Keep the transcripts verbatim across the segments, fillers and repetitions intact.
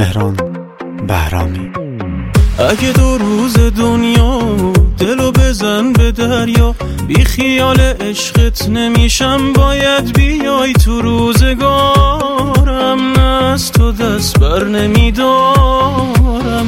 مهران بهرامی. اگه دو روز دنیا دلو بزن به دریا، بی خیال عشقت نمیشم، باید بیای تو روزگارم. نه از تو دست بر نمیدارم،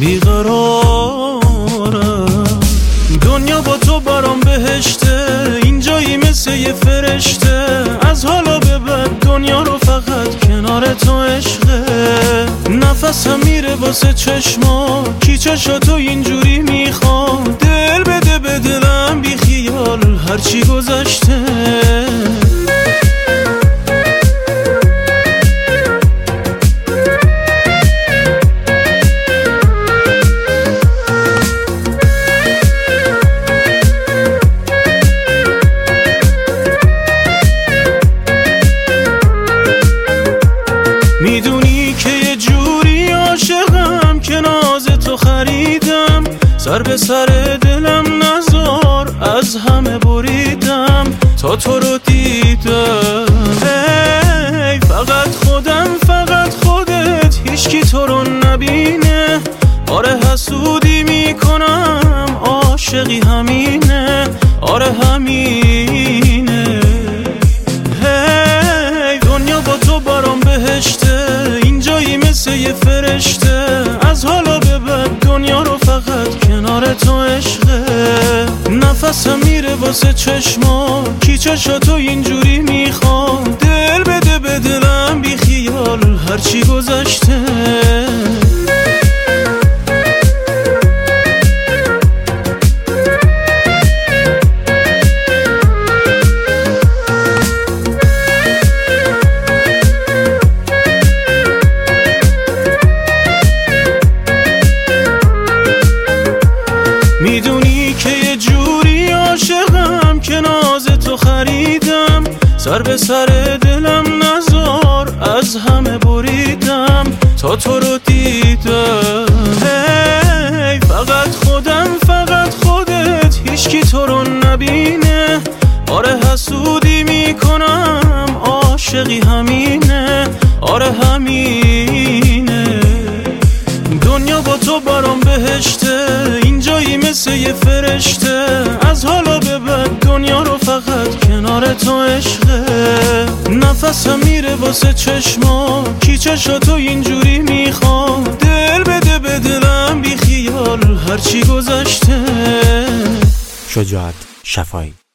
بیقرارم. دنیا با تو برام بهشته، اینجایی مثل یه فرشته. از حالا به بعد دنیا رو فقط کنار تو عشقه. نفسم میره واسه چشما، کی چشاتو اینجوری میخوام. دل بده به دلم بی خیال هرچی گذشته. میدونی که یه جوری عاشقم که ناز تو خریدم. سر به سر دلم نزار، از همه بریدم تا تو رو دیدم. ای فقط خودم، فقط خودت، هیچکی تو رو نبینه. آره حسودی میکنم، عاشقی همینه، آره همینه. هی دنیا با تو برام بهشته، اینجایی مثل یه فرشته. از حالا به بعد دنیا رو فقط کنار تو عشقه. نفسم میره واسه چشما، کی چشاتو اینجوری میخوام. دل بده به دلم بی خیال هرچی گذشته. میدونی که یه جوری عاشقم که ناز تو خریدم. سر به سر دلم نزار، از همه بریدم تا تو رو دیدم. هی فقط خودم، فقط خودت، هیچکی تو رو نبینه. آره حسودی میکنم، عاشقی همینه، آره همینه. دنیا با تو برام بهشته، اینجایی مثل یه فرشته. از حالا به بعد دنیا رو فقط کنار تو عشقه. نفسم میره واسه چشما، کی چشاتو اینجوری میخوام. دل بده به دلم بی خیال هرچی گذشته. شجاعت شفایی.